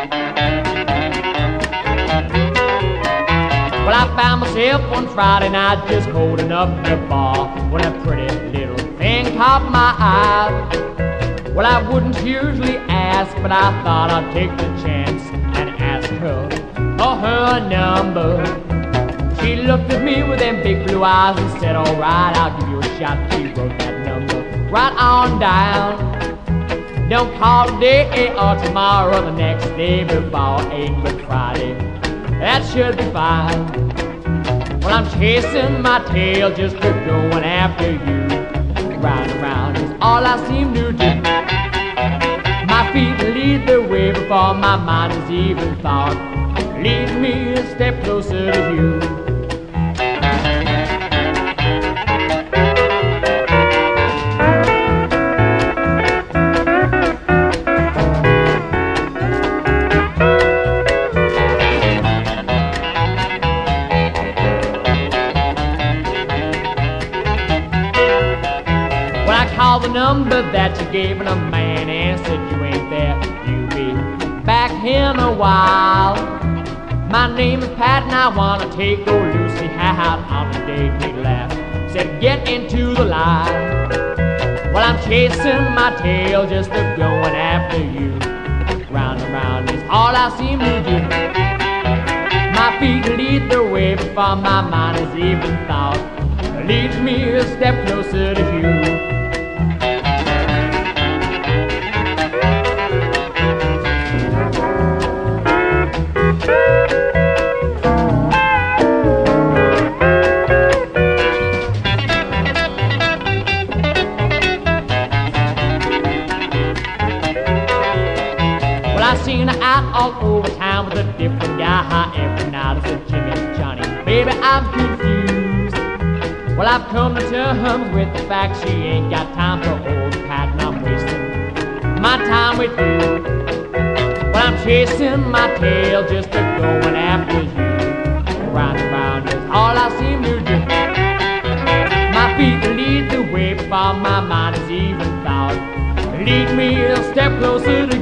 Well, I found myself one Friday night just holding up the bar when a pretty little thing caught my eye. Well, I wouldn't usually ask, but I thought I'd take the chance and ask her for her number. She looked at me with them big blue eyes and said, all right, I'll give you a shot. She wrote that number right on down. Don't call today or tomorrow, the next day before 8, but Friday, that should be fine. Well, I'm chasing my tail just for going after you. Round and round is all I seem to do. My feet lead the way before my mind has even thought. Lead me a step closer to you. Call the number that you gave, and a man answered, you ain't there. You'll be back in a while. My name is Pat and I wanna take old Lucy out on a date. We laughed, said get into the line. Well, I'm chasing my tail just a going after you. Round and round is all I seem to do. My feet lead the way before my mind has even thought. Leads me a step closer to you. I seen her out all over town with a different guy every night. I said, Jimmy, Johnny, baby, I'm confused. Well, I've come to terms with the fact she ain't got time for old Pat, and I'm wasting my time with you. Well, I'm chasing my tail just a going after you. Round and round is all I seem to do. My feet lead the way before my mind has even thought. Lead me a step closer to